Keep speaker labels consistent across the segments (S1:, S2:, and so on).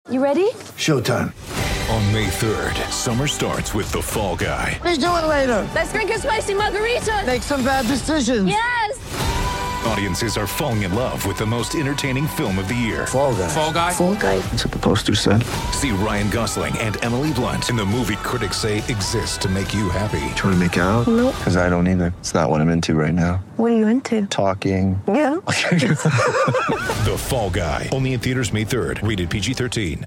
S1: You ready?
S2: Showtime.
S3: On May 3rd, summer starts with The Fall Guy.
S2: Let's do it later.
S1: Let's drink a spicy margarita.
S2: Make some bad decisions.
S1: Yes!
S3: Audiences are falling in love with the most entertaining film of the year.
S2: Fall Guy.
S4: Fall Guy?
S1: Fall Guy.
S2: That's what the poster said.
S3: See Ryan Gosling and Emily Blunt in the movie critics say exists to make you happy.
S2: Trying to make it out?
S1: Nope.
S2: Because I don't either. It's not what I'm into right now.
S1: What are you into?
S2: Talking.
S1: Yeah.
S3: The Fall Guy. Only in theaters May 3rd. Rated PG-13.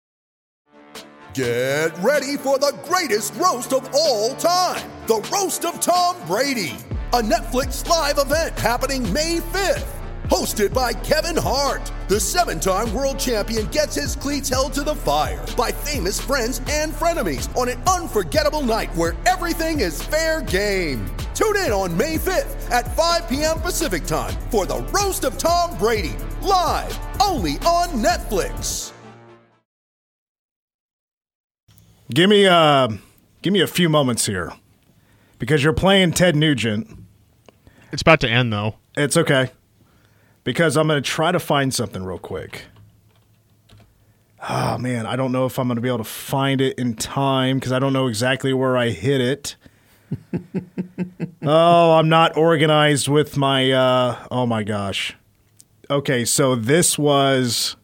S5: Get ready for the greatest roast of all time. The Roast of Tom Brady. A Netflix live event happening May 5th. Hosted by Kevin Hart. The 7-time world champion gets his cleats held to the fire by famous friends and frenemies on an unforgettable night where everything is fair game. Tune in on May 5th at 5 p.m. Pacific time for the Roast of Tom Brady. Live only on Netflix.
S6: Give me a few moments here, because you're playing Ted Nugent.
S7: It's about to end, though.
S6: It's okay, because I'm going to try to find something real quick. Oh, man, I don't know if I'm going to be able to find it in time, because I don't know exactly where I hit it. I'm not organized with my, oh my gosh. Okay, so this was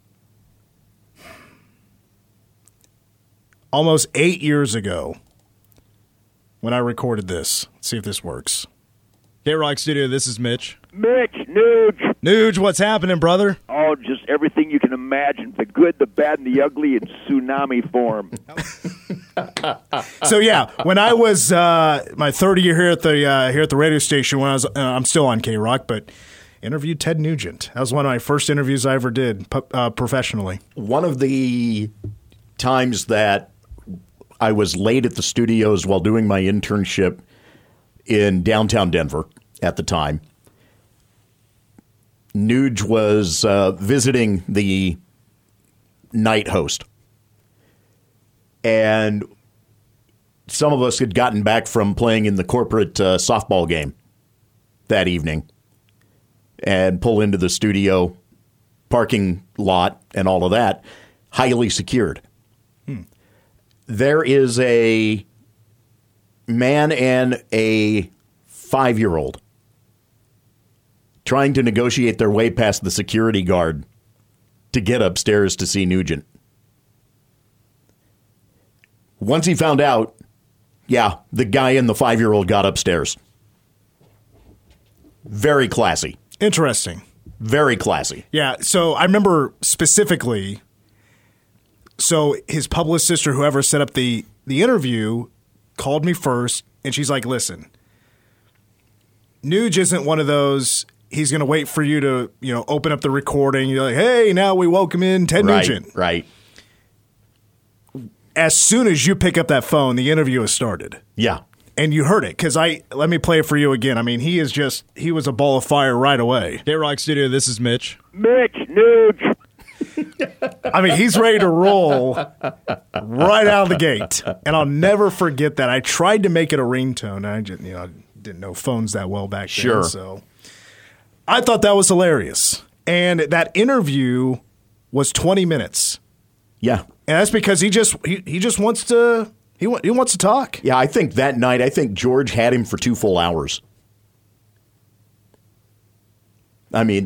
S6: almost 8 years ago when I recorded this. Let's see if this works.
S7: K-Rock Studio, this is Mitch.
S8: Mitch, Nuge.
S6: Nuge, what's happening, brother?
S8: Oh, just everything you can imagine. The good, the bad, and the ugly in tsunami form.
S6: So, yeah, when I was my third year here at the radio station, when I was I'm still on K-Rock, but interviewed Ted Nugent. That was one of my first interviews I ever did professionally.
S9: One of the times that I was late at the studios while doing my internship in downtown Denver at the time, Nuge was visiting the night host. And some of us had gotten back from playing in the corporate softball game that evening and pull into the studio, parking lot, and all of that, highly secured. There is a man and a 5-year-old trying to negotiate their way past the security guard to get upstairs to see Nugent. Once he found out, the guy and the 5-year-old got upstairs. Very classy.
S6: Interesting.
S9: Very classy.
S6: Yeah, so I remember specifically, so his publicist or whoever set up the interview called me first, and she's like, listen, Nuge isn't one of those, he's going to wait for you to, open up the recording. You're like, hey, now we welcome in Ted Nugent.
S9: Right.
S6: As soon as you pick up that phone, the interview has started.
S9: Yeah.
S6: And you heard it, because let me play it for you again. I mean, he was a ball of fire right away.
S7: K-Rock Studio, this is Mitch.
S8: Mitch, Nuge.
S6: I mean, he's ready to roll right out of the gate. And I'll never forget that. I tried to make it a ringtone. I just, didn't know phones that well back then.
S9: Sure.
S6: So I thought that was hilarious. And that interview was 20 minutes.
S9: Yeah.
S6: And that's because he just wants to he wants to talk.
S9: Yeah, I think that night, George had him for 2 full hours. I mean,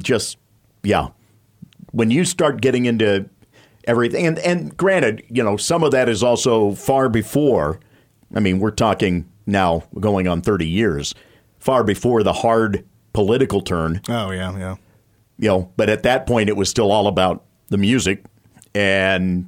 S9: when you start getting into everything, and granted, some of that is also far before, I mean, we're talking now going on 30 years, far before the hard political turn.
S6: Oh, yeah.
S9: But at that point, it was still all about the music, and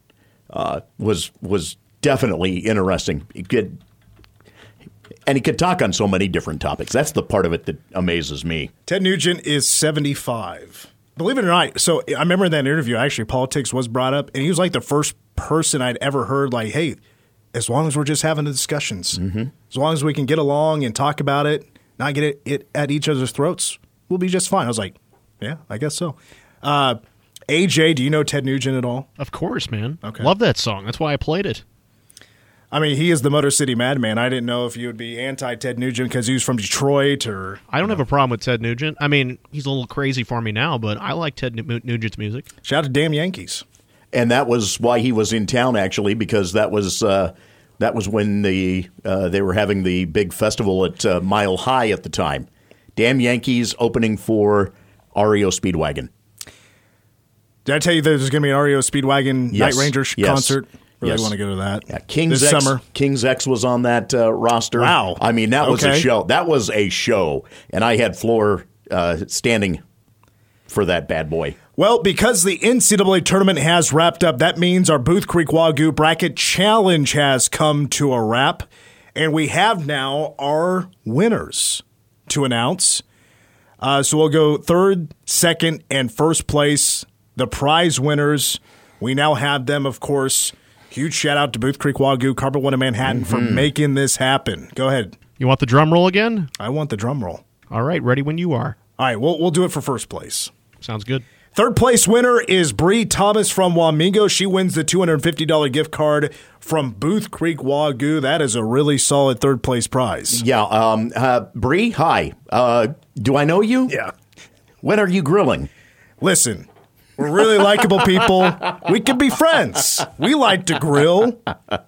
S9: was definitely interesting. He could talk on so many different topics. That's the part of it that amazes me.
S6: Ted Nugent is 75. Believe it or not, so I remember in that interview, actually, politics was brought up, and he was like the first person I'd ever heard, like, hey, as long as we're just having the discussions, as long as we can get along and talk about it, not get it at each other's throats, we'll be just fine. I was like, yeah, I guess so. AJ, do you know Ted Nugent at all?
S7: Of course, man.
S6: Okay.
S7: Love that song. That's why I played it.
S6: I mean, he is the Motor City Madman. I didn't know if you would be anti-Ted Nugent because he was from Detroit or...
S7: I don't have a problem with Ted Nugent. I mean, he's a little crazy for me now, but I like Ted Nugent's music.
S6: Shout out to damn Yankees.
S9: And that was why he was in town, actually, because that was when they were having the big festival at Mile High at the time. Damn Yankees opening for REO Speedwagon.
S6: Did I tell you there's going to be an REO Speedwagon
S9: Yes.
S6: Night Rangers
S9: Yes.
S6: concert? Really
S9: Yes.
S6: want to go to that.
S9: Yeah, King's
S6: this
S9: X,
S6: summer.
S9: King's X was on that roster.
S6: Wow.
S9: I mean, that was a
S6: Okay.
S9: show. That was a show. And I had floor standing for that bad boy.
S6: Well, because the NCAA tournament has wrapped up, that means our Booth Creek Wagyu Bracket Challenge has come to a wrap, and we have now our winners to announce. So we'll go third, second, and first place. The prize winners, we now have them, of course. Huge shout out to Booth Creek Wagyu, Carpet One in Manhattan for making this happen. Go ahead.
S7: You want the drum roll again?
S6: I want the drum roll.
S7: All right, ready when you are.
S6: All right, we'll do it for first place.
S7: Sounds good.
S6: Third place winner is Bree Thomas from Wamingo. She wins the $250 gift card from Booth Creek Wagyu. That is a really solid third place prize.
S9: Yeah. Bree, hi. Do I know you?
S6: Yeah.
S9: When are you grilling?
S6: Listen, we're really likable people. We can be friends. We like to grill.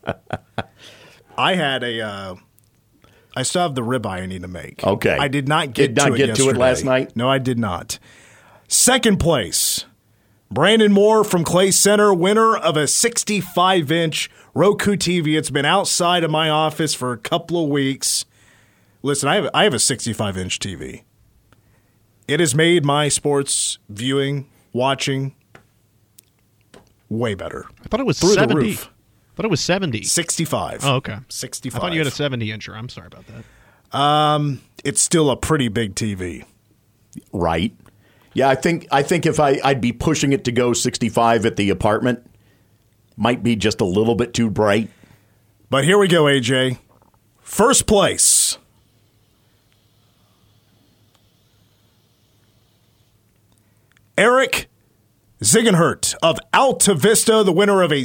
S6: I had I still have the ribeye I need to make.
S9: Okay.
S6: I did not get
S9: Did not
S6: to it
S9: get to it
S6: yesterday.
S9: last night?
S6: No, I did not. Second place, Brandon Moore from Clay Center, winner of a 65-inch Roku TV. It's been outside of my office for a couple of weeks. Listen, I have a 65-inch TV. It has made my sports viewing, watching, way better.
S7: I thought it was
S6: Through the
S7: 70.
S6: roof.
S7: I thought it was 70.
S6: 65.
S7: Oh, okay.
S6: 65.
S7: I thought you had a 70-incher. I'm sorry about that.
S6: It's still a pretty big TV.
S9: Right. Yeah, I think if I'd be pushing it to go 65 at the apartment, might be just a little bit too bright.
S6: But here we go, AJ. First place. Eric Ziegenhurt of Alta Vista, the winner of a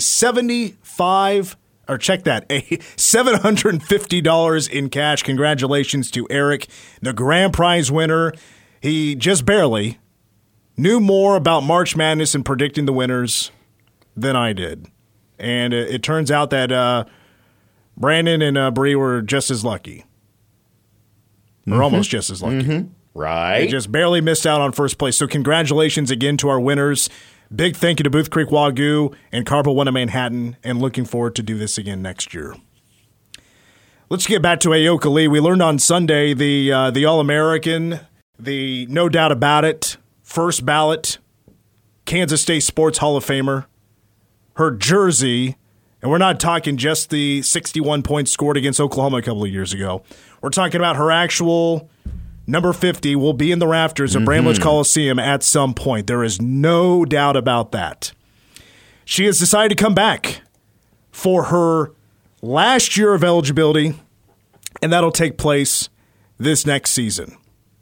S6: $750 in cash. Congratulations to Eric, the grand prize winner. He just barely knew more about March Madness and predicting the winners than I did. And it turns out that Brandon and Bree were just as lucky. Or almost just as lucky.
S9: Mm-hmm. Right.
S6: They just barely missed out on first place. So congratulations again to our winners. Big thank you to Booth Creek Wagyu and Carpet One in Manhattan, and looking forward to do this again next year. Let's get back to Aoka Lee. We learned on Sunday the All-American, the no doubt about it, first ballot Kansas State Sports Hall of Famer, her jersey, and we're not talking just the 61 points scored against Oklahoma a couple of years ago. We're talking about her actual number 50 will be in the rafters of Bramlage Coliseum at some point. There is no doubt about that. She has decided to come back for her last year of eligibility, and that'll take place this next season.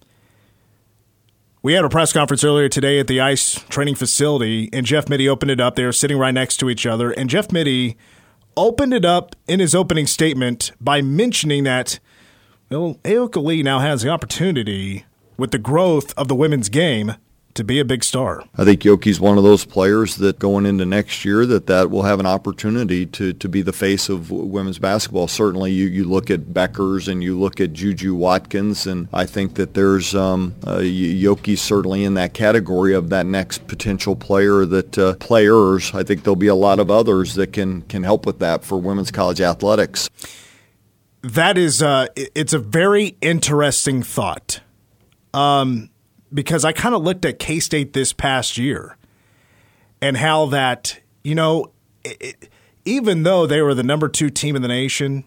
S6: We had a press conference earlier today at the ICE training facility, and Jeff Mittie opened it up. They were sitting right next to each other, and Jeff Mittie opened it up in his opening statement by mentioning that, well, Aoka Lee now has the opportunity with the growth of the women's game to be a big star.
S4: I think Yoki's one of those players that going into next year that will have an opportunity to be the face of women's basketball. Certainly you look at Beckers and you look at Juju Watkins, and I think that there's Yoki's certainly in that category of that next potential player that players. I think there'll be a lot of others that can help with that for women's college athletics.
S6: That is, it's a very interesting thought. Because I kind of looked at K-State this past year and how that, even though they were the number 2 team in the nation,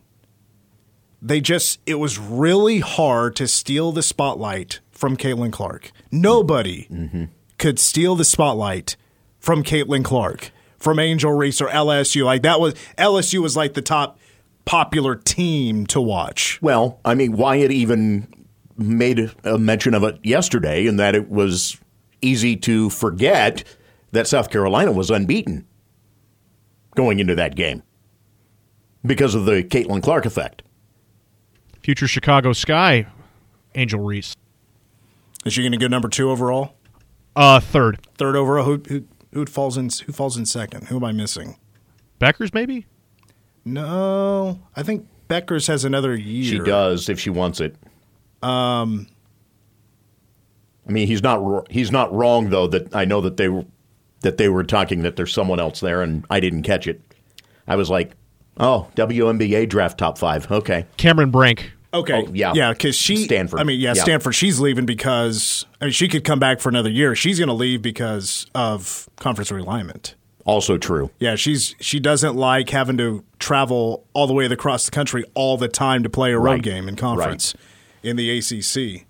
S6: it was really hard to steal the spotlight from Caitlin Clark. Nobody could steal the spotlight from Caitlin Clark, from Angel Reese or LSU. LSU was like the top popular team to watch.
S9: Well, I mean, Wyatt even made a mention of it yesterday, and that it was easy to forget that South Carolina was unbeaten going into that game because of the Caitlin Clark effect.
S7: Future Chicago Sky, Angel Reese.
S6: Is she going to go number 2 overall?
S7: Third.
S6: Third overall? Who falls in second? Who am I missing?
S7: Beckers, maybe?
S6: No, I think Beckers has another year.
S9: She does if she wants it. I mean, he's not wrong though. That I know that they were talking that there's someone else there, and I didn't catch it. I was like, oh, WNBA draft top 5. Okay,
S7: Cameron Brink.
S6: Okay, yeah, because
S9: Stanford.
S6: Stanford. She's leaving because she could come back for another year. She's going to leave because of conference realignment.
S9: Also true.
S6: Yeah, she doesn't like having to travel all the way across the country all the time to play a road game in conference in the ACC.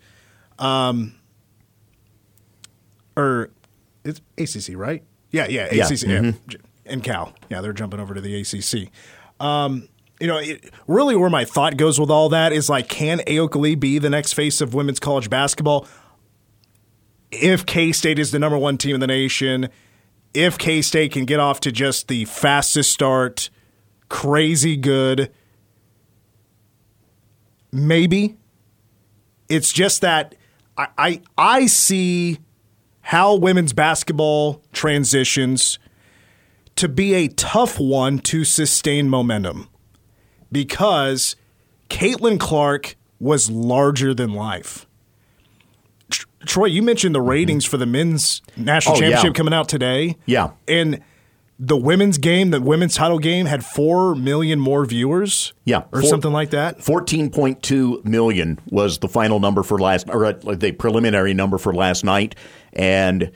S6: Or it's ACC, right? Yeah, ACC. Yeah. And Cal. Yeah, they're jumping over to the ACC. Really where my thought goes with all that is like, can Ayoka Lee be the next face of women's college basketball? If K-State is the number 1 team in the nation, if K-State can get off to just the fastest start, crazy good, maybe. It's just that I see how women's basketball transitions to be a tough one to sustain momentum because Caitlin Clark was larger than life. Troy, you mentioned the ratings for the men's national championship coming out today.
S9: Yeah.
S6: And the women's game, the women's title game, had 4 million more viewers.
S9: Yeah.
S6: Or something like that.
S9: 14.2 million was the final number for the preliminary number for last night. And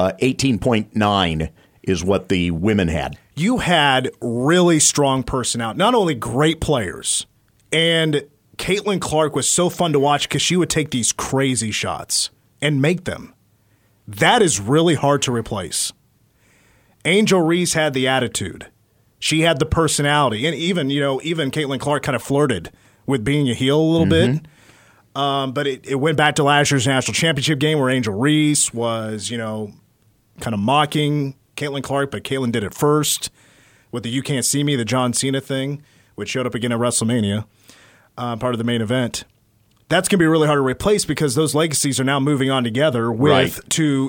S9: 18.9 is what the women had.
S6: You had really strong personality, not only great players, and Caitlin Clark was so fun to watch because she would take these crazy shots and make them. That is really hard to replace. Angel Reese had the attitude. She had the personality. And even Caitlin Clark kind of flirted with being a heel a little bit. But it went back to last year's national championship game where Angel Reese was, kind of mocking Caitlin Clark, but Caitlin did it first with the You Can't See Me, the John Cena thing, which showed up again at WrestleMania, part of the main event. That's going to be really hard to replace because those legacies are now moving on together to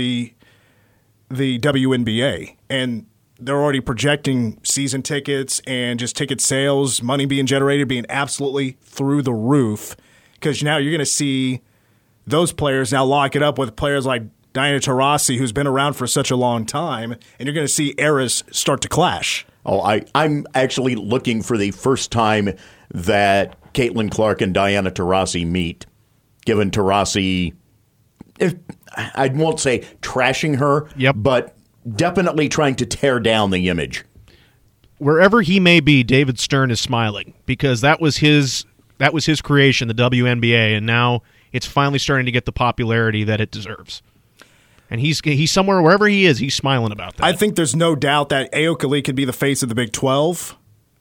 S6: the WNBA. And they're already projecting season tickets and just ticket sales, money being generated, being absolutely through the roof. Because now you're going to see those players now lock it up with players like Diana Taurasi, who's been around for such a long time, and you're going to see eras start to clash.
S9: Oh, I'm actually looking for the first time that Caitlin Clark and Diana Taurasi meet, given Taurasi, I won't say trashing her, but definitely trying to tear down the image.
S7: Wherever he may be, David Stern is smiling because that was his creation, the WNBA, and now it's finally starting to get the popularity that it deserves. And he's somewhere, wherever he is, he's smiling about that.
S6: I think there's no doubt that Ayoka Lee could be the face of the Big 12.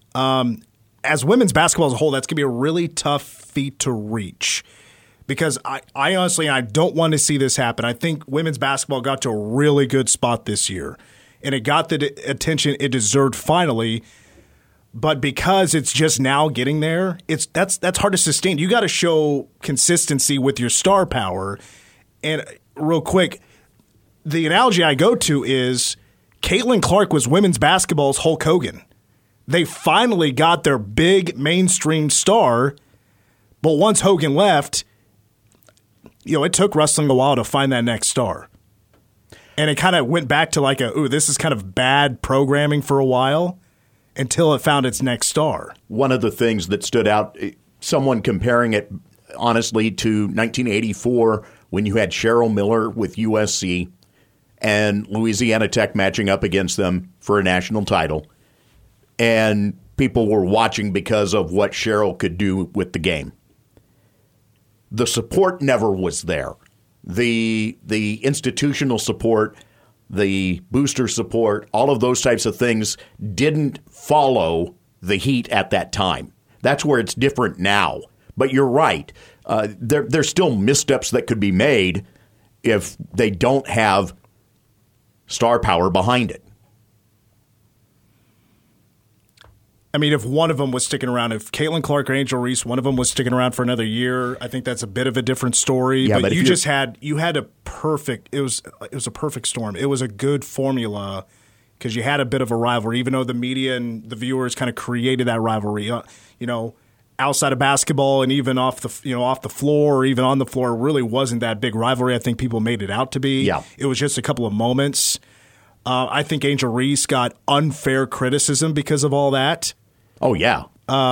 S6: As women's basketball as a whole, that's going to be a really tough feat to reach. Because I honestly, I don't want to see this happen. I think women's basketball got to a really good spot this year. And it got the attention it deserved finally. But because it's just now getting there, that's hard to sustain. You got to show consistency with your star power. And real quick, the analogy I go to is Caitlin Clark was women's basketball's Hulk Hogan. They finally got their big mainstream star, but once Hogan left, it took wrestling a while to find that next star. And it kind of went back to this is kind of bad programming for a while until it found its next star.
S9: One of the things that stood out, someone comparing it honestly to 1984 when you had Cheryl Miller with USC and Louisiana Tech matching up against them for a national title. And people were watching because of what Cheryl could do with the game. The support never was there. The institutional support, the booster support, all of those types of things didn't follow the heat at that time. That's where it's different now. But you're right. There's still missteps that could be made if they don't have star power behind it.
S6: I mean, if one of them was sticking around, if Caitlin Clark or Angel Reese, one of them was sticking around for another year, I think that's a bit of a different story.
S9: Yeah,
S6: but you had a perfect. It was a perfect storm. It was a good formula because you had a bit of a rivalry, even though the media and the viewers kind of created that rivalry. Outside of basketball and even off the floor or even on the floor, it really wasn't that big rivalry. I think people made it out to be.
S9: Yeah. It
S6: was just a couple of moments. I think Angel Reese got unfair criticism because of all that.
S9: Oh, yeah.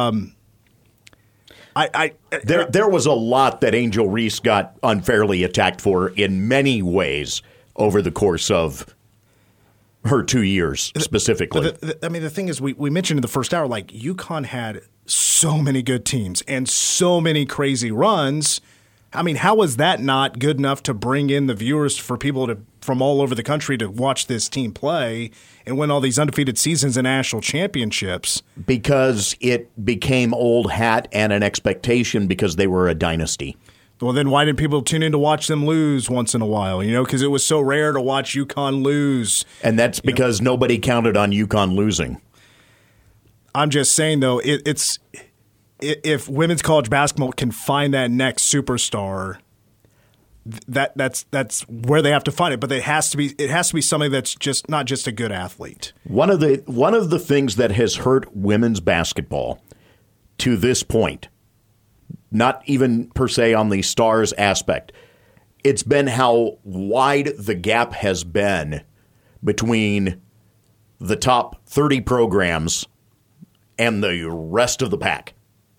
S9: There was a lot that Angel Reese got unfairly attacked for in many ways over the course of her 2 years specifically.
S6: The thing is, we mentioned in the first hour, like UConn had so many good teams and so many crazy runs. I mean, how was that not good enough to bring in the viewers for people from all over the country to watch this team play and win all these undefeated seasons and national championships?
S9: Because it became old hat and an expectation because they were a dynasty.
S6: Well, then why didn't people tune in to watch them lose once in a while? Because it was so rare to watch UConn lose.
S9: And that's because nobody counted on UConn losing.
S6: I'm just saying, though, if women's college basketball can find that next superstar, that's where they have to find it. But it has to be somebody that's just not just a good athlete.
S9: One of the things that has hurt women's basketball to this point, not even per se on the stars aspect, it's been how wide the gap has been between the top 30 programs and the rest of the pack.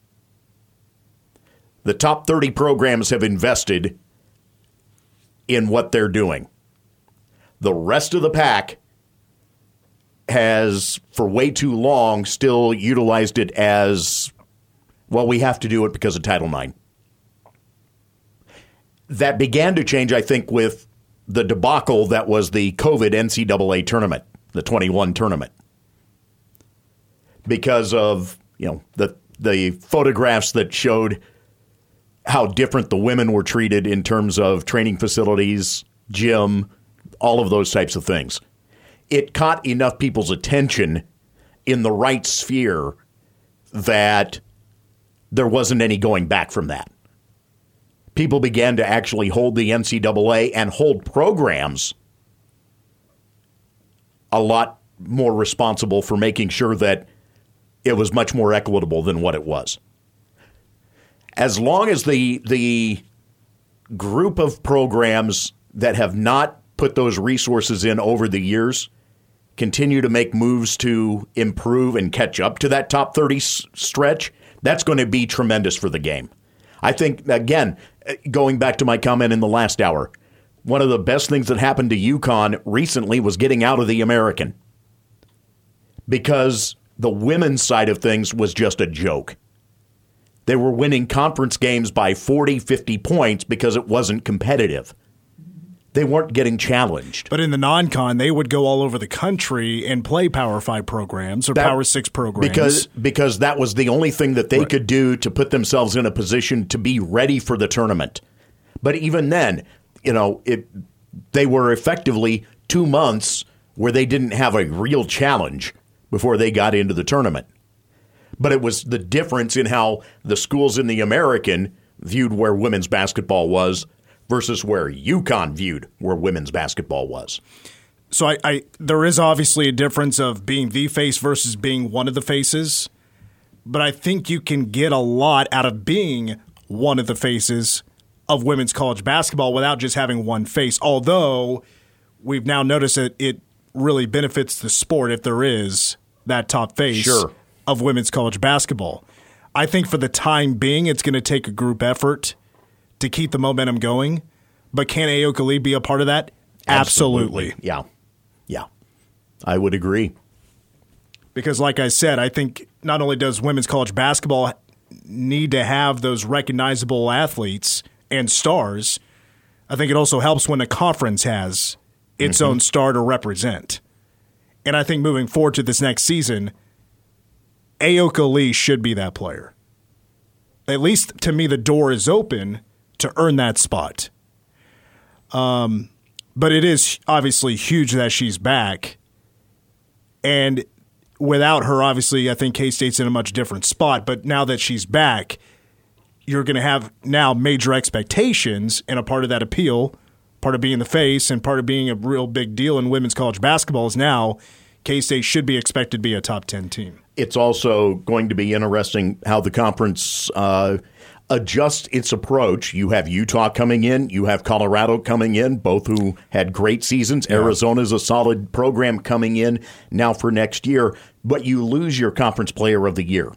S9: The top 30 programs have invested in what they're doing. The rest of the pack has, for way too long, still utilized it as, well, we have to do it because of Title IX. That began to change, I think, with the debacle that was the COVID NCAA tournament, the 21 tournament. Because of, the photographs that showed how different the women were treated in terms of training facilities, gym, all of those types of things. It caught enough people's attention in the right sphere that there wasn't any going back from that. People began to actually hold the NCAA and hold programs a lot more responsible for making sure that it was much more equitable than what it was. As long as the group of programs that have not put those resources in over the years continue to make moves to improve and catch up to that top 30 stretch, that's going to be tremendous for the game. I think, again, going back to my comment in the last hour, one of the best things that happened to UConn recently was getting out of the American, because the women's side of things was just a joke. They were winning conference games by 40, 50 points because it wasn't competitive. They weren't getting challenged.
S6: But in the non-con, they would go all over the country and play Power 5 programs or Power 6 programs.
S9: Because that was the only thing that they could do to put themselves in a position to be ready for the tournament. But even then, they were effectively 2 months where they didn't have a real challenge before they got into the tournament. But it was the difference in how the schools in the American viewed where women's basketball was versus where UConn viewed where women's basketball was.
S6: So there is obviously a difference of being the face versus being one of the faces. But I think you can get a lot out of being one of the faces of women's college basketball without just having one face. Although we've now noticed that it really benefits the sport if there is that top face.
S9: Sure.
S6: Of women's college basketball. I think for the time being, it's going to take a group effort to keep the momentum going. But can Ayoka Lee be a part of that? Absolutely.
S9: Yeah. I would agree.
S6: Because like I said, I think not only does women's college basketball need to have those recognizable athletes and stars, I think it also helps when a conference has its own star to represent. And I think moving forward to this next season, Ayoka Lee should be that player. At least to me, the door is open to earn that spot. But it is obviously huge that she's back. And without her, obviously, I think K-State's in a much different spot. But now that she's back, you're going to have now major expectations, and a part of that appeal, part of being the face, and part of being a real big deal in women's college basketball is now K-State should be expected to be a top 10 team.
S9: It's also going to be interesting how the conference adjusts its approach. You have Utah coming in. You have Colorado coming in, both who had great seasons. Yeah. Arizona's a solid program coming in now for next year. But you lose your conference player of the year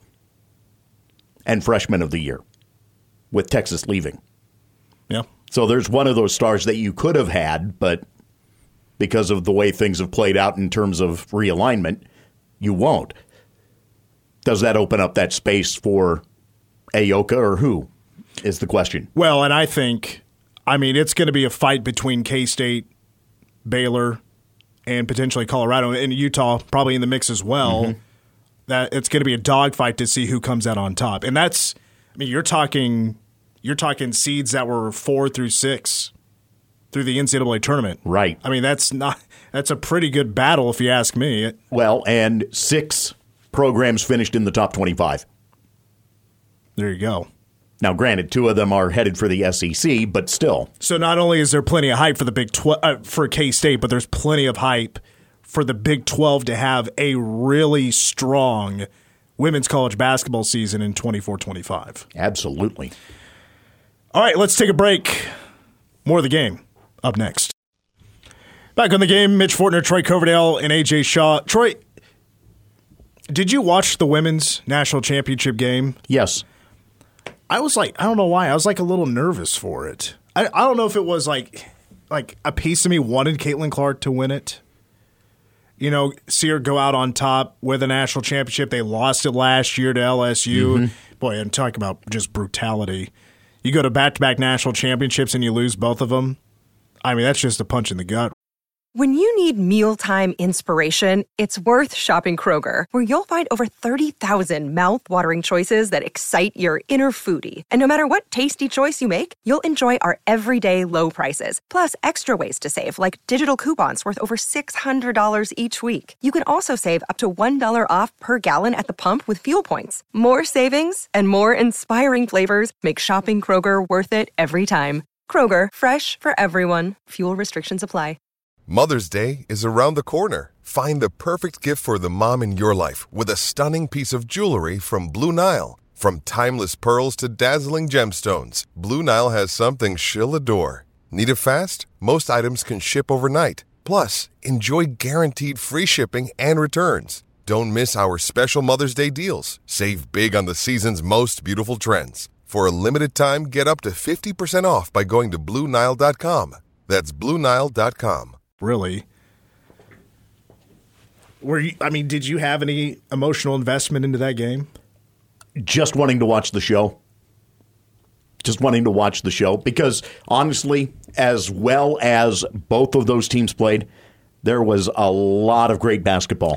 S9: and freshman of the year with Texas leaving.
S6: Yeah.
S9: So there's one of those stars that you could have had, but because of the way things have played out in terms of realignment, you won't. Does that open up that space for Aoka or who is the question?
S6: Well, and I think, it's going to be a fight between K-State, Baylor, and potentially Colorado, and Utah probably in the mix as well. Mm-hmm. That it's going to be a dogfight to see who comes out on top. And that's, you're talking seeds that were 4 through 6 through the NCAA tournament.
S9: Right.
S6: That's a pretty good battle if you ask me.
S9: Well, and 6 programs finished in the top 25.
S6: There you go.
S9: Now, granted, 2 of them are headed for the SEC, but still.
S6: So not only is there plenty of hype for the Big 12 for K-State, but there's plenty of hype for the Big 12 to have a really strong women's college basketball season in 24-25.
S9: Absolutely.
S6: All right, let's take a break. More of the game up next. Back on the game, Mitch Fortner, Troy Coverdale, and AJ Shaw. Troy, did you watch the women's national championship game?
S9: Yes.
S6: I don't know why. I was a little nervous for it. I don't know if it was like a piece of me wanted Caitlin Clark to win it. See her go out on top with a national championship. They lost it last year to LSU. Mm-hmm. Boy, I'm talking about just brutality. You go to back-to-back national championships and you lose both of them. That's just a punch in the gut.
S10: When you need mealtime inspiration, it's worth shopping Kroger, where you'll find over 30,000 mouth-watering choices that excite your inner foodie. And no matter what tasty choice you make, you'll enjoy our everyday low prices, plus extra ways to save, like digital coupons worth over $600 each week. You can also save up to $1 off per gallon at the pump with fuel points. More savings and more inspiring flavors make shopping Kroger worth it every time. Kroger, fresh for everyone. Fuel restrictions apply.
S11: Mother's Day is around the corner. Find the perfect gift for the mom in your life with a stunning piece of jewelry from Blue Nile. From timeless pearls to dazzling gemstones, Blue Nile has something she'll adore. Need it fast? Most items can ship overnight. Plus, enjoy guaranteed free shipping and returns. Don't miss our special Mother's Day deals. Save big on the season's most beautiful trends. For a limited time, get up to 50% off by going to BlueNile.com. That's BlueNile.com.
S6: Really? Did you have any emotional investment into that game?
S9: Just wanting to watch the show. Because, honestly, as well as both of those teams played, there was a lot of great basketball.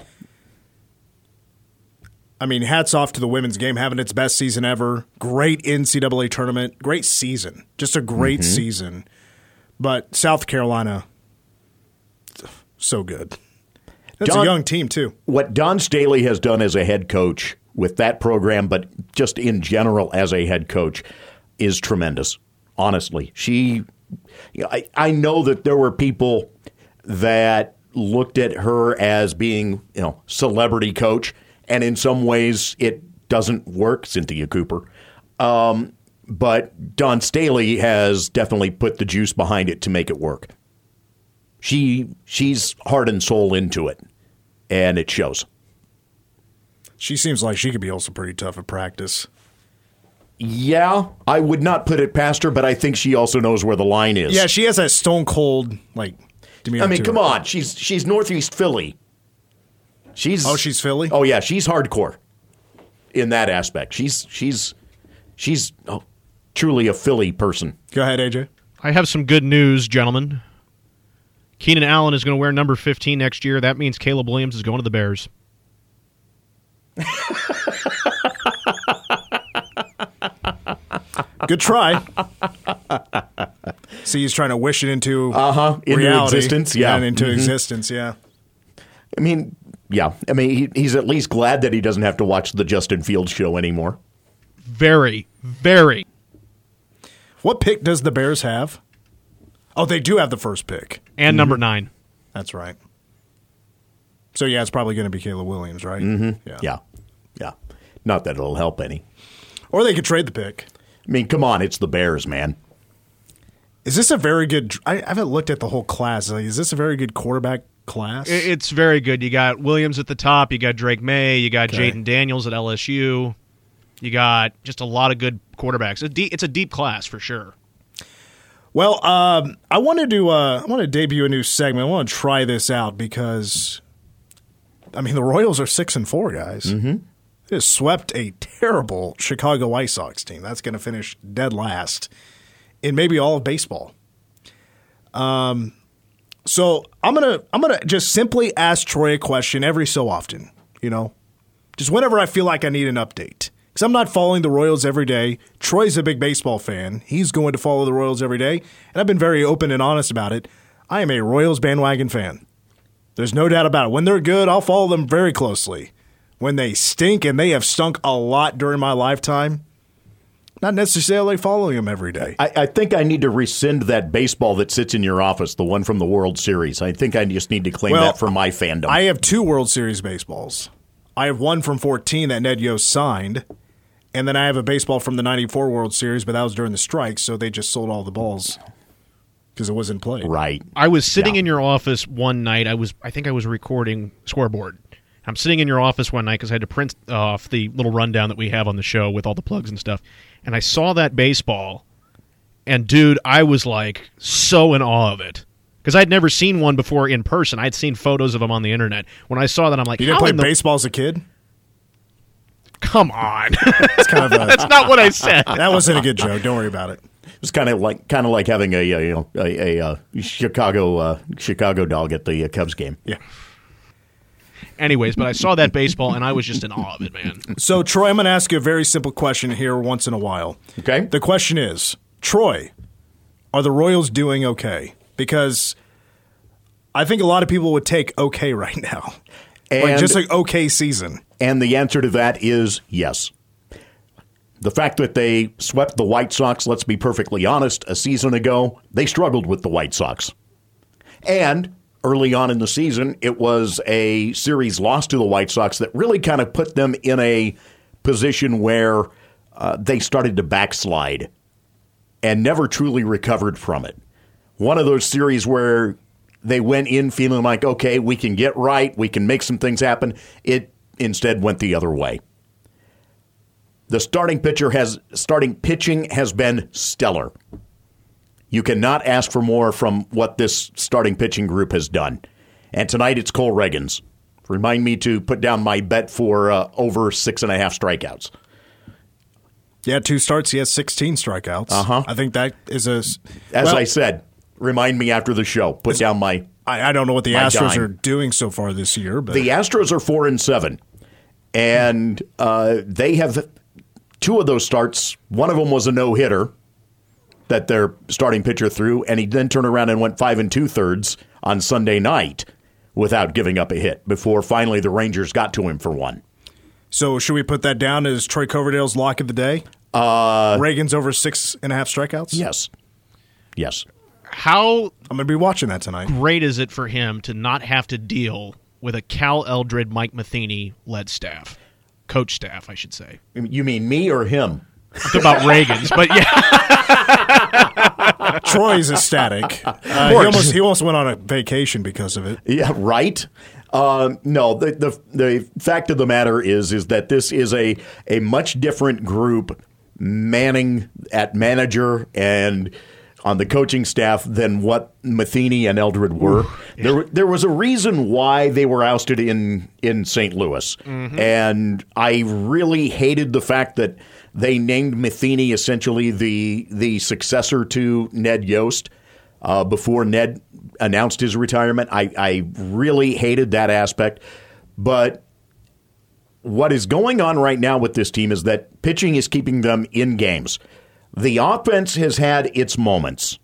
S6: Hats off to the women's game, having its best season ever. Great NCAA tournament. Great season. Just a great season. But South Carolina, so good. That's a young team, too.
S9: What Don Staley has done as a head coach with that program, but just in general as a head coach, is tremendous, honestly. I know that there were people that looked at her as being, celebrity coach, and in some ways it doesn't work, Cynthia Cooper. But Don Staley has definitely put the juice behind it to make it work. She's heart and soul into it, and it shows.
S6: She seems like she could be also pretty tough at practice.
S9: Yeah, I would not put it past her, but I think she also knows where the line is.
S6: Yeah, she has that stone cold demeanor.
S9: Come on, she's Northeast Philly. She's
S6: Philly?
S9: Oh yeah, she's hardcore in that aspect. She's truly a Philly person.
S6: Go ahead, AJ.
S7: I have some good news, gentlemen. Keenan Allen is going to wear number 15 next year. That means Caleb Williams is going to the Bears.
S6: Good try. See, he's trying to wish it into
S9: into
S6: reality.
S9: Existence. Yeah,
S6: into existence. Yeah.
S9: Yeah. I mean, he's at least glad that he doesn't have to watch the Justin Fields show anymore.
S7: Very, very.
S6: What pick does the Bears have? Oh, they do have the first pick.
S7: And number 9.
S6: That's right. So, yeah, it's probably going to be Caleb Williams, right?
S9: Mm-hmm. Yeah. Not that it'll help any.
S6: Or they could trade the pick.
S9: I mean, come on, it's the Bears, man.
S6: Is this a very good – I haven't looked at the whole class. Like, is this a very good quarterback class?
S7: It's very good. You got Williams at the top. You got Drake May. You got Jaden Daniels at LSU. You got just a lot of good quarterbacks. It's a deep class for sure.
S6: Well, I wanted to debut a new segment. I want to try this out because, I mean, the Royals are 6-4, guys.
S9: Mm-hmm.
S6: They just swept a terrible Chicago White Sox team. That's going to finish dead last in maybe all of baseball. So I'm gonna just simply ask Troy a question every so often. Just whenever I feel like I need an update. Because I'm not following the Royals every day. Troy's a big baseball fan. He's going to follow the Royals every day. And I've been very open and honest about it. I am a Royals bandwagon fan. There's no doubt about it. When they're good, I'll follow them very closely. When they stink, and they have stunk a lot during my lifetime, not necessarily following them every day.
S9: I think I need to rescind that baseball that sits in your office, the one from the World Series. I think I just need to claim that for my fandom.
S6: I have 2 World Series baseballs. I have one from 14 that Ned Yost signed, and then I have a baseball from the 94 World Series, but that was during the strike, so they just sold all the balls because it wasn't played.
S9: Right.
S7: I was sitting in your office one night. I think I was recording Scoreboard. I'm sitting in your office one night because I had to print off the little rundown that we have on the show with all the plugs and stuff. And I saw that baseball, and, dude, I was, like, so in awe of it. Because I'd never seen one before in person. I'd seen photos of them on the internet. When I saw that, I'm like,
S6: you didn't play baseball as a kid?
S7: Come on.
S6: It's kind of
S7: That's not what I said.
S6: That wasn't a good joke. Don't worry about it.
S9: It was kind of like having a Chicago dog at the Cubs game.
S6: Yeah.
S7: Anyways, but I saw that baseball, and I was just in awe of it, man.
S6: So, Troy, I'm going to ask you a very simple question here once in a while.
S9: Okay.
S6: The question is, Troy, are the Royals doing okay? Because I think a lot of people would take okay right now. Like just like okay season.
S9: And the answer to that is yes. The fact that they swept the White Sox, let's be perfectly honest, a season ago, they struggled with the White Sox. And early on in the season, it was a series loss to the White Sox that really kind of put them in a position where they started to backslide and never truly recovered from it. One of those series where they went in feeling like, okay, we can get right, we can make some things happen. It instead went the other way. The starting pitching has been stellar. You cannot ask for more from what this starting pitching group has done. And tonight it's Cole Reagans. Remind me to put down my bet for over 6.5 strikeouts.
S6: Yeah, 2 starts, he has 16 strikeouts.
S9: Uh-huh.
S6: I think that is
S9: As I said, remind me after the show. Put down my
S6: I don't know what the Astros
S9: dime.
S6: are doing so far this year. But
S9: the Astros are 4-7. And they have 2 of those starts. One of them was a no-hitter that their starting pitcher threw, and he then turned around and went 5 2/3 on Sunday night without giving up a hit before finally the Rangers got to him for one.
S6: So should we put that down as Troy Coverdale's lock of the day? Reagans over 6.5 strikeouts?
S9: Yes.
S7: How
S6: I'm going to be watching that tonight.
S7: Great is it for him to not have to deal with a Cal Eldred, Mike Matheny-led staff? Coach staff, I should say.
S9: You mean me or him?
S7: I'm talking about Reagans, but yeah.
S6: Troy's ecstatic. He almost went on a vacation because of it.
S9: Yeah, right? No, the fact of the matter is that this is a much different group manning at manager and on the coaching staff than what Matheny and Eldred were. Ooh, yeah. There was a reason why they were ousted in St. Louis. Mm-hmm. And I really hated the fact that they named Matheny essentially the successor to Ned Yost before Ned announced his retirement. I really hated that aspect. But what is going on right now with this team is that pitching is keeping them in games. The offense has had its moments.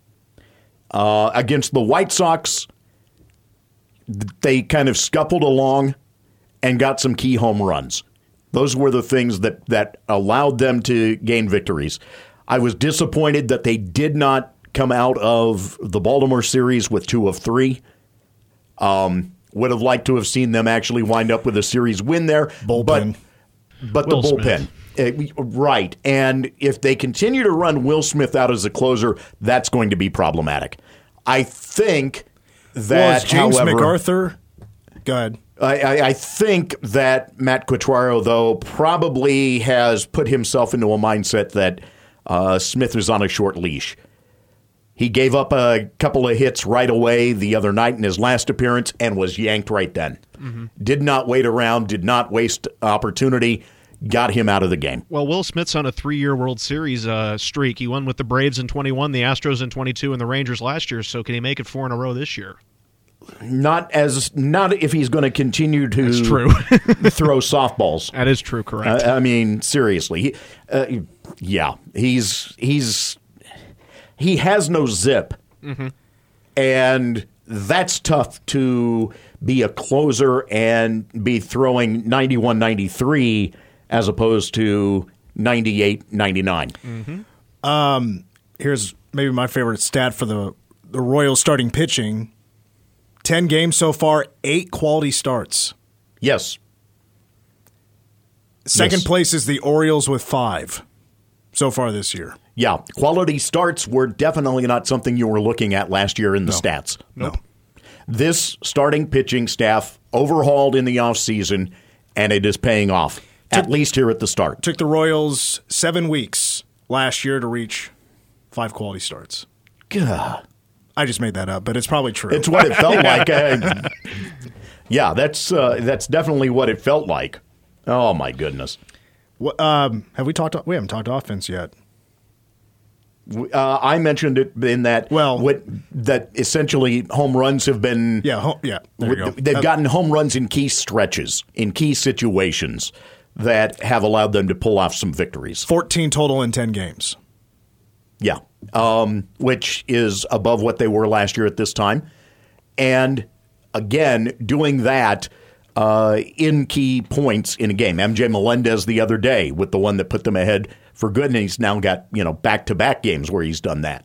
S9: Against the White Sox, they kind of scuffled along and got some key home runs. Those were the things that allowed them to gain victories. I was disappointed that they did not come out of the Baltimore series with 2 of 3. Would have liked to have seen them actually wind up with a series win there.
S6: Bullpen.
S9: But the bullpen. Right. And if they continue to run Will Smith out as a closer, that's going to be problematic. I think that,
S6: James
S9: however,
S6: MacArthur. Go ahead.
S9: I think that Matt Quatraro, though, probably has put himself into a mindset that Smith is on a short leash. He gave up a couple of hits right away the other night in his last appearance and was yanked right then. Mm-hmm. Did not wait around, did not waste opportunity, got him out of the game.
S7: Well, Will Smith's on a 3-year World Series streak. He won with the Braves in 21, the Astros in 22, and the Rangers last year. So can he make it 4 in a row this year?
S9: Not if he's going to continue to
S7: That's true.
S9: throw softballs.
S7: That is true, correct.
S9: I mean, seriously. He has no zip. Mm-hmm. And that's tough to be a closer and be throwing 91, 93 as opposed to 98, 99.
S6: Mm-hmm. Here's maybe my favorite stat for the Royals starting pitching. 10 games so far, 8 quality starts.
S9: Yes.
S6: Second place is the Orioles with 5 so far this year.
S9: Yeah, quality starts were definitely not something you were looking at last year in the stats.
S6: Nope.
S9: This starting pitching staff overhauled in the offseason, and it is paying off, at least here at the start.
S6: Took the Royals 7 weeks last year to reach 5 quality starts.
S9: God.
S6: I just made that up, but it's probably true.
S9: It's what it felt like. Yeah, that's definitely what it felt like. Oh, my goodness.
S6: Have we talked? We haven't talked offense yet.
S9: I mentioned it in that. That essentially home runs have been.
S6: There you go.
S9: They've gotten home runs in key stretches, in key situations that have allowed them to pull off some victories.
S6: 14 total in 10 games.
S9: Yeah, which is above what they were last year at this time, and again doing that in key points in a game. MJ Melendez the other day with the one that put them ahead for good, and he's now got back-to-back games where he's done that.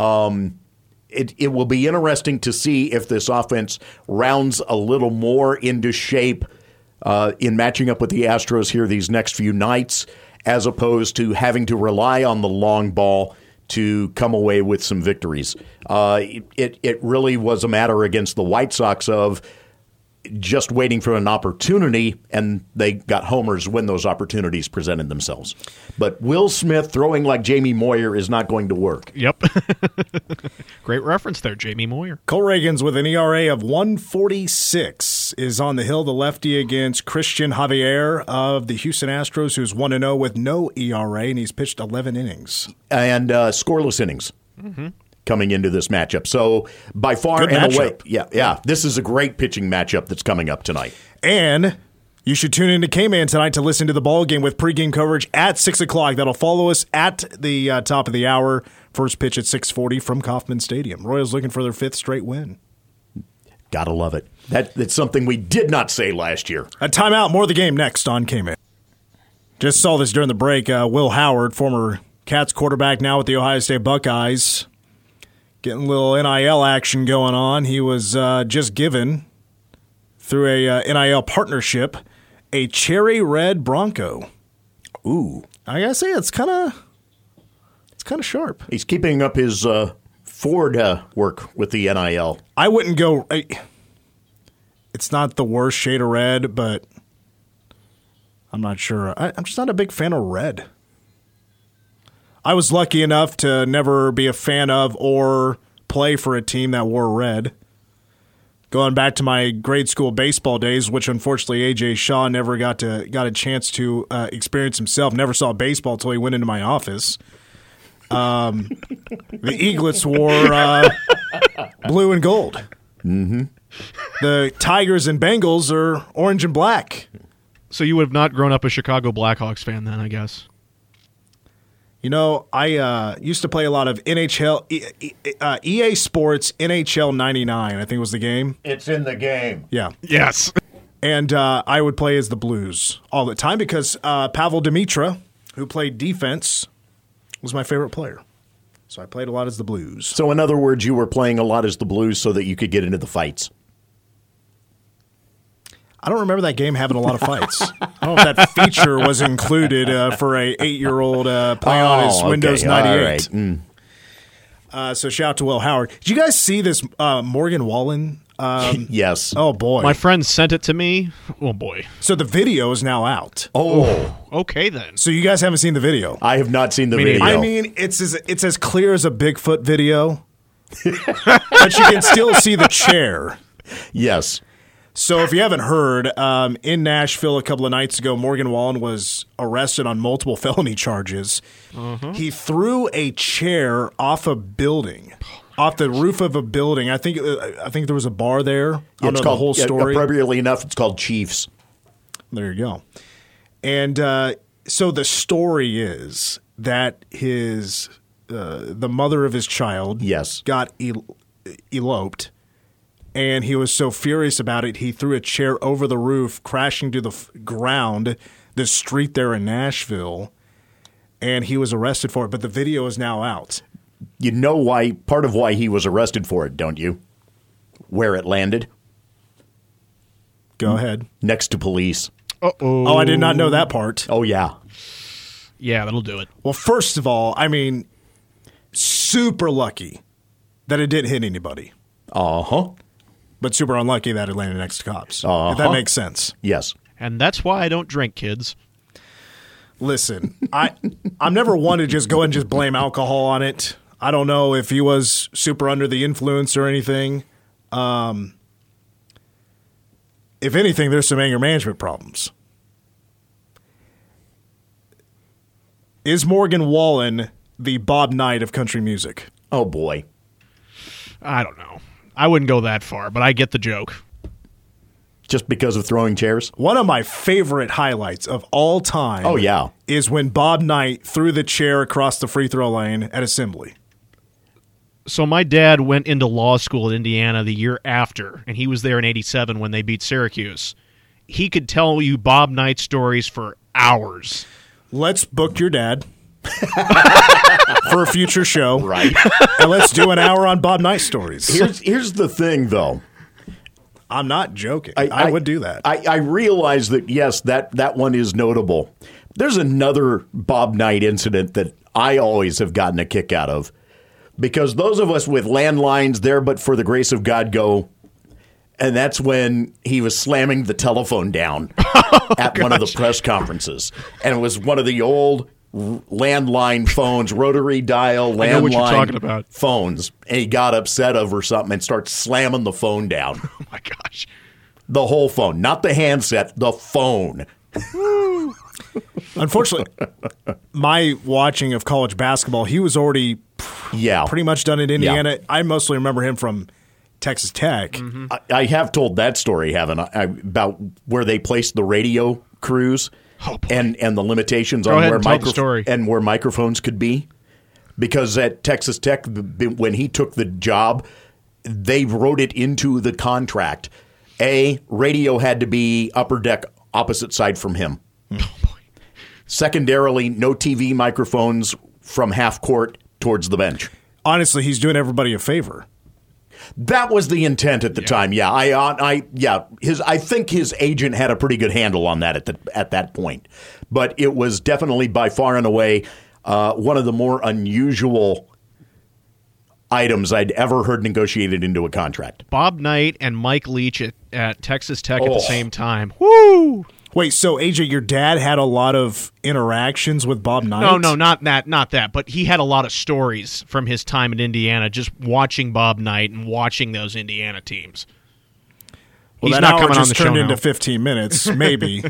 S9: It will be interesting to see if this offense rounds a little more into shape in matching up with the Astros here these next few nights, as opposed to having to rely on the long ball to come away with some victories. It really was a matter against the White Sox of just waiting for an opportunity, and they got homers when those opportunities presented themselves. But Will Smith throwing like Jamie Moyer is not going to work.
S7: Yep. Great reference there, Jamie Moyer.
S6: Cole Reagans with an ERA of 1.46 is on the hill, the lefty against Christian Javier of the Houston Astros, who's 1-0 with no ERA, and he's pitched 11 innings.
S9: And scoreless innings. Mm-hmm. Coming into this matchup. So by far and away, this is a great pitching matchup that's coming up tonight.
S6: And you should tune into K-Man tonight to listen to the ball game with pregame coverage at 6 o'clock. That'll follow us at the top of the hour. First pitch at 6:40 from Kauffman Stadium. Royals looking for their 5th straight win.
S9: Gotta love it. That's something we did not say last year.
S6: A timeout. More of the game next on K-Man. Just saw this during the break. Will Howard, former Cats quarterback, now with the Ohio State Buckeyes, getting a little NIL action going on. He was just given, through a NIL partnership, a cherry red Bronco.
S9: Ooh.
S6: I gotta say, it's kind of sharp.
S9: He's keeping up his Ford work with the NIL.
S6: I wouldn't go. It's not the worst shade of red, but I'm not sure. I'm just not a big fan of red. I was lucky enough to never be a fan of or play for a team that wore red. Going back to my grade school baseball days, which unfortunately A.J. Shaw never got a chance to experience himself. Never saw baseball until he went into my office. The Eaglets wore blue and gold.
S9: Mm-hmm.
S6: The Tigers and Bengals are orange and black.
S7: So you would have not grown up a Chicago Blackhawks fan then, I guess.
S6: You know, I used to play a lot of NHL, EA Sports NHL 99, I think was the game.
S9: It's in the game.
S6: Yeah.
S7: Yes.
S6: And I would play as the Blues all the time because Pavel Demitra, who played defense, was my favorite player. So I played a lot as the Blues.
S9: So in other words, you were playing a lot as the Blues so that you could get into the fights.
S6: I don't remember that game having a lot of fights. I don't know if that feature was included for a 8-year-old playing on his Windows 98.
S9: Right.
S6: So shout out to Will Howard. Did you guys see this Morgan Wallen?
S9: Yes.
S6: Oh, boy.
S7: My friend sent it to me. Oh, boy.
S6: So the video is now out.
S9: Oh.
S7: Okay, then.
S6: So you guys haven't seen the video?
S9: I have not seen the video.
S6: I mean, it's as clear as a Bigfoot video, but you can still see the chair.
S9: Yes.
S6: So if you haven't heard, in Nashville a couple of nights ago, Morgan Wallen was arrested on multiple felony charges. He threw a chair off a building, off the roof of a building. I think there was a bar there. I don't know the whole story.
S9: Appropriately enough, it's called Chiefs.
S6: There you go. And so the story is that the mother of his child got eloped. And he was so furious about it, he threw a chair over the roof, crashing to the ground, the street there in Nashville, and he was arrested for it. But the video is now out.
S9: You know why? Part of why he was arrested for it, don't you? Where it landed?
S6: Go ahead.
S9: Next to police.
S7: Uh-oh.
S6: Oh, I did not know that part.
S9: Oh, yeah.
S7: Yeah, that'll do it.
S6: Well, first of all, I mean, super lucky that it didn't hit anybody.
S9: Uh-huh.
S6: But super unlucky that it landed next to cops.
S9: Uh-huh.
S6: If that makes sense.
S9: Yes.
S7: And that's why I don't drink, kids.
S6: Listen, I'm never one to just go and just blame alcohol on it. I don't know if he was super under the influence or anything. If anything, there's some anger management problems. Is Morgan Wallen the Bob Knight of country music?
S9: Oh, boy.
S7: I don't know. I wouldn't go that far, but I get the joke.
S9: Just because of throwing chairs?
S6: One of my favorite highlights of all time is when Bob Knight threw the chair across the free throw lane at Assembly.
S7: So my dad went into law school in Indiana the year after, and he was there in 87 when they beat Syracuse. He could tell you Bob Knight stories for hours.
S6: Let's book your dad for a future show.
S9: Right.
S6: And let's do an hour on Bob Knight stories.
S9: Here's the thing, though.
S6: I'm not joking. I would do that.
S9: I realize that, yes, that one is notable. There's another Bob Knight incident that I always have gotten a kick out of. Because those of us with landlines there, but for the grace of God go, and that's when he was slamming the telephone down at one of the press conferences. And it was one of the old landline phones, rotary dial
S7: I know what you're talking
S9: landline
S7: about.
S9: phones. And he got upset over something and started slamming the phone down.
S7: Oh, my gosh.
S9: The whole phone, not the handset, the phone.
S6: Unfortunately, my watching of college basketball, he was already pretty much done in Indiana.
S9: Yeah.
S6: I mostly remember him from Texas Tech.
S7: Mm-hmm.
S9: I have told that story, haven't I, about where they placed the radio crews and the limitations on where microphones could be. Because at Texas Tech, when he took the job, they wrote it into the contract. Radio had to be upper deck, opposite side from him.
S7: Oh, boy.
S9: Secondarily, no TV microphones from half court towards the bench.
S6: Honestly, he's doing everybody a favor.
S9: That was the intent at the time. Yeah, I think his agent had a pretty good handle on that at that point. But it was definitely by far and away one of the more unusual items I'd ever heard negotiated into a contract.
S7: Bob Knight and Mike Leach at Texas Tech at the same time. Woo!
S6: Wait, so AJ, your dad had a lot of interactions with Bob Knight?
S7: No, not that. But he had a lot of stories from his time in Indiana, just watching Bob Knight and watching those Indiana teams.
S6: Well,
S7: He's
S6: that
S7: not
S6: hour
S7: coming on
S6: just
S7: the show
S6: turned
S7: now.
S6: into 15 minutes, maybe.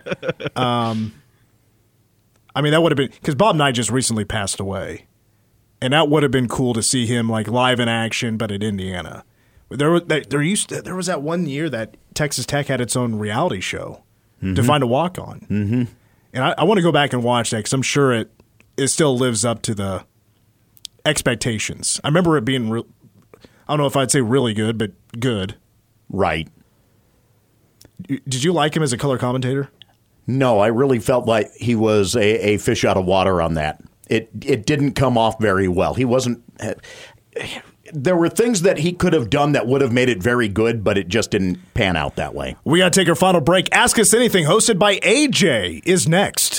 S6: I mean, that would have been because Bob Knight just recently passed away, and that would have been cool to see him like live in action, but at Indiana. There was that one year that Texas Tech had its own reality show. To find a walk-on. Mm-hmm. And I want to go back and watch that because I'm sure it still lives up to the expectations. I remember it being, I don't know if I'd say really good, but good.
S9: Right.
S6: Did you like him as a color commentator?
S9: No, I really felt like he was a fish out of water on that. It didn't come off very well. He wasn't. There were things that he could have done that would have made it very good, but it just didn't pan out that way.
S6: We got to take our final break. Ask Us Anything, hosted by AJ, is next.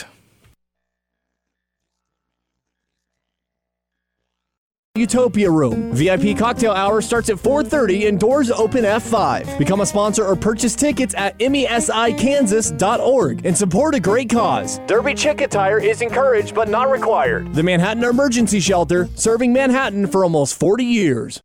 S12: Utopia Room. VIP cocktail hour starts at 4:30 and doors open at 5. Become a sponsor or purchase tickets at mesikansas.org and support a great cause. Derby Chick attire is encouraged but not required. The Manhattan Emergency Shelter, serving Manhattan for almost 40 years.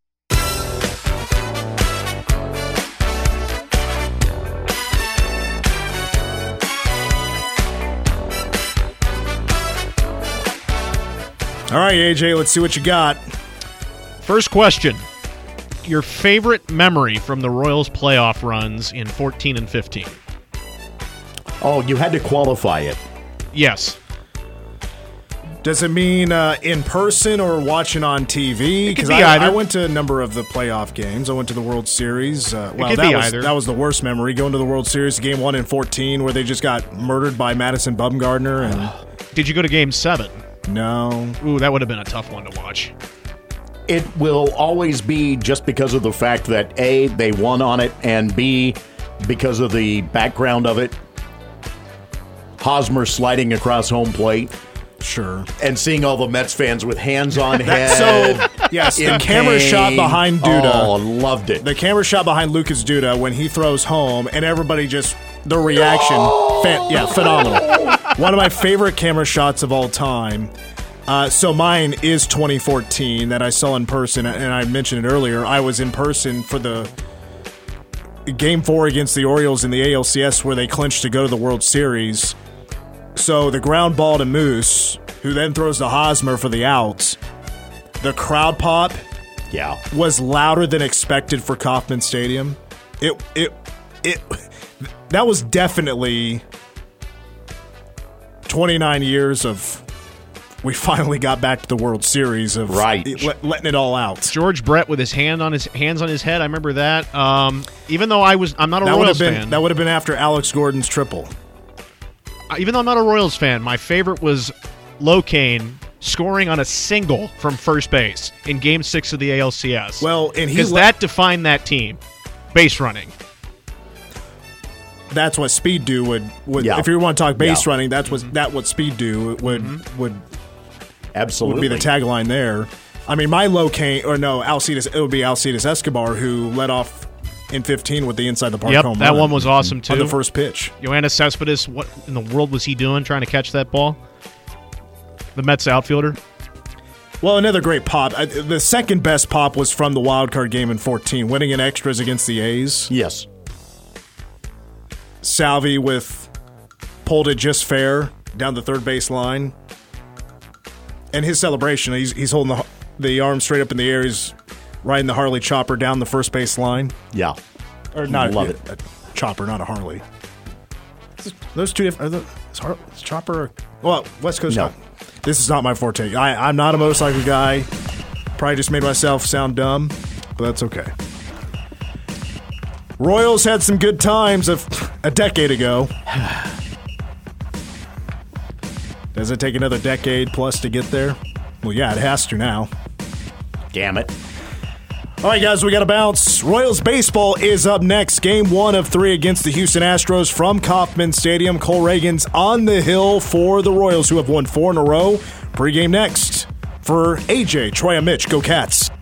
S6: All right, AJ, let's see what you got.
S7: First question. Your favorite memory from the Royals playoff runs in 14 and 15?
S9: Oh, you had to qualify it.
S7: Yes.
S6: Does it mean in person or watching on TV?
S7: It could be either.
S6: I went to a number of the playoff games. I went to the World Series.
S7: It could be either.
S6: That was the worst memory, going to the World Series, Game 1 in 14, where they just got murdered by Madison Bumgarner. And
S7: Did you go to Game 7?
S6: No.
S7: Ooh, that would have been a tough one to watch.
S9: It will always be just because of the fact that, A, they won on it, and B, because of the background of it. Hosmer sliding across home plate.
S6: Sure.
S9: And seeing all the Mets fans with hands on head.
S6: So, yes, the camera shot behind Duda.
S9: Oh, loved it.
S6: The camera shot behind Lucas Duda when he throws home, and everybody just, the reaction, phenomenal. One of my favorite camera shots of all time. So mine is 2014 that I saw in person, and I mentioned it earlier. I was in person for the Game 4 against the Orioles in the ALCS where they clinched to go to the World Series. So the ground ball to Moose, who then throws to Hosmer for the outs. The crowd pop was louder than expected for Kauffman Stadium. That was definitely 29 years of we finally got back to the World Series of letting it all out.
S7: George Brett with his hands on his head. I remember that. Even though I'm not a Royals fan.
S6: That would have been after Alex Gordon's triple.
S7: Even though I'm not a Royals fan, my favorite was Locane scoring on a single from first base in Game 6 of the ALCS.
S6: Well, and
S7: because that defined that team, base running.
S6: That's what Speed Do would if you want to talk base running. That's what Speed Do would
S9: absolutely
S6: would be the tagline there. I mean, my Locane Alcides. It would be Alcides Escobar who led off in 15 with the inside the park home run.
S7: That one was awesome too.
S6: On the first pitch.
S7: Yoenis Cespedes, what in the world was he doing trying to catch that ball? The Mets outfielder.
S6: Well, another great pop. The second best pop was from the wild card game in 14, winning in extras against the A's.
S9: Yes.
S6: Salvi pulled it just fair down the third base line. And his celebration, he's holding the arm straight up in the air. He's riding the Harley chopper down the first base line.
S9: Yeah.
S6: Or not
S9: Love it.
S6: A chopper, not a Harley. Those two different. Is chopper? Well, West Coast.
S9: No.
S6: This is not my forte. I'm not a motorcycle guy. Probably just made myself sound dumb, but that's okay. Royals had some good times a decade ago. Does it take another decade plus to get there? Well, yeah, it has to now.
S9: Damn it.
S6: All right, guys, we got to bounce. Royals baseball is up next. Game 1 of 3 against the Houston Astros from Kauffman Stadium. Cole Reagan's on the hill for the Royals, who have won 4 in a row. Pre-game next. For AJ, Troy, and Mitch, go Cats.